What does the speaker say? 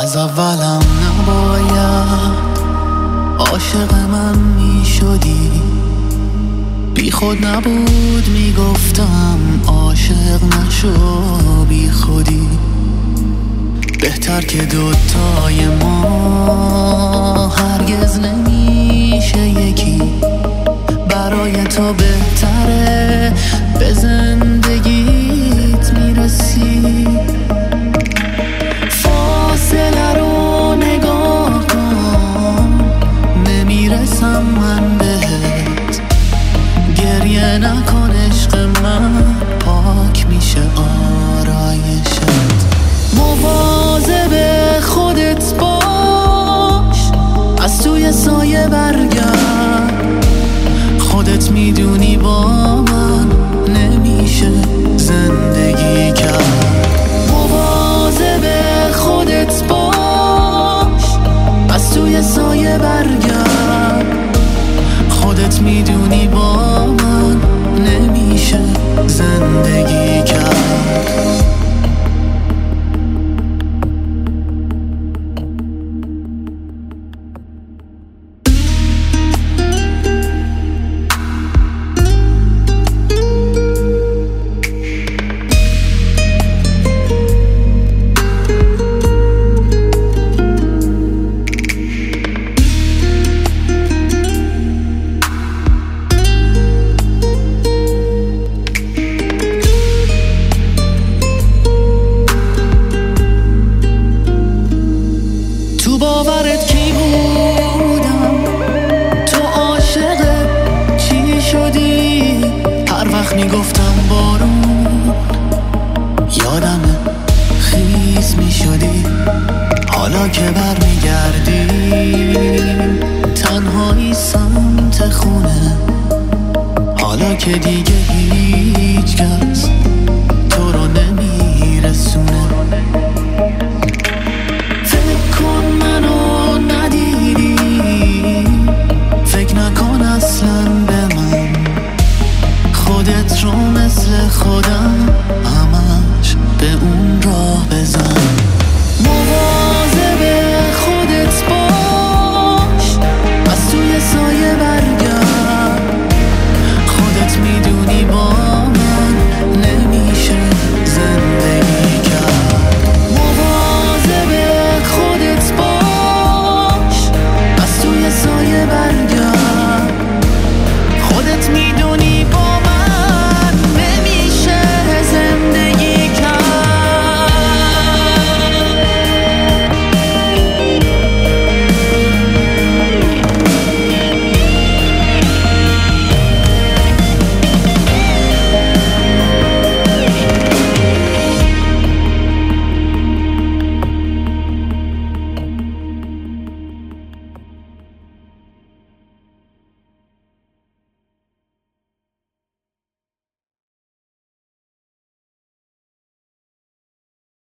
از اولم نباید عاشق من می شدی، بی خود نبود میگفتم عاشق نشو بی خودی. بهتر که دوتای ما هرگز نمیشه یکی، برای تو بهتره به زندگیت میرسی. فاصله رو نگاه کن، نمیرسم من بهت. گریه نکن عشق من، پاک میشه آرایشت. مواظب خودت باش، از توی سایه برگرد. خودت میدونی با من نمیشه زندگی کرد. مواظب خودت باش، از توی سایه برگرد. خودت میدونی با من نمیشه زندگی کرد. تو باورت کی بودم، تو عاشق چی شدی؟ هر وقت میگفتم بارون یادم خیس میشدی. حالا که برمیگردی تنهایی سمت خونه، حالا که دیگه هیچ کس